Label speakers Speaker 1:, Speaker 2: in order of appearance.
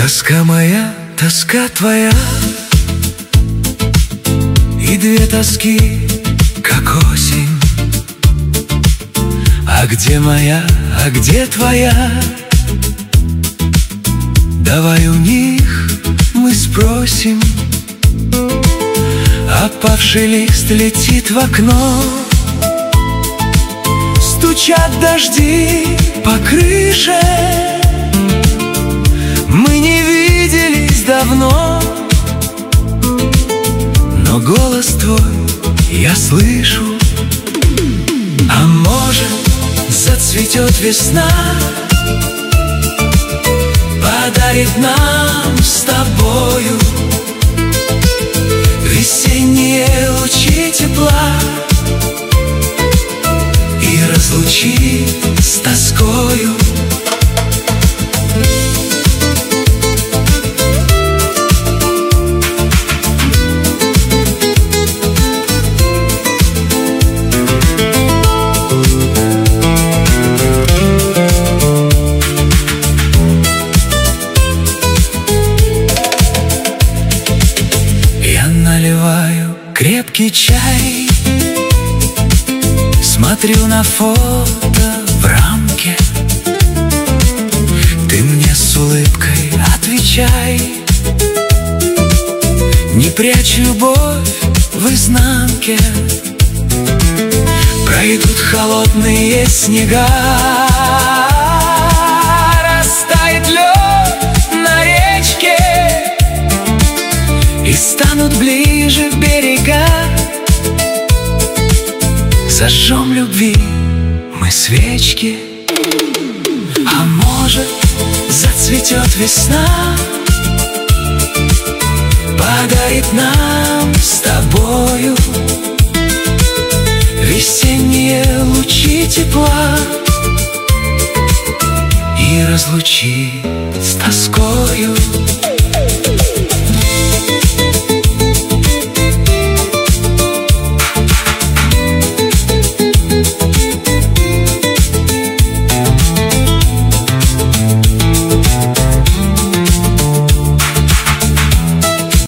Speaker 1: Тоска моя, тоска твоя, и две тоски, как осень. А где моя, а где твоя? Давай у них мы спросим. Опавший лист летит в окно, стучат дожди по крыше. Мы не виделись давно, но голос твой я слышу. А может, зацветет весна, подарит нам с тобою весенние лучи тепла и разлучит с тоскою. Наливаю крепкий чай, смотрю на фото в рамке. Ты мне с улыбкой отвечай, не прячь любовь в изнанке. Пройдут холодные снега, растает лед на речке, и станут ближе берега. Зажжем любви мы свечки. А может, зацветет весна, подарит нам с тобою весенние лучи тепла и разлучит с тоскою.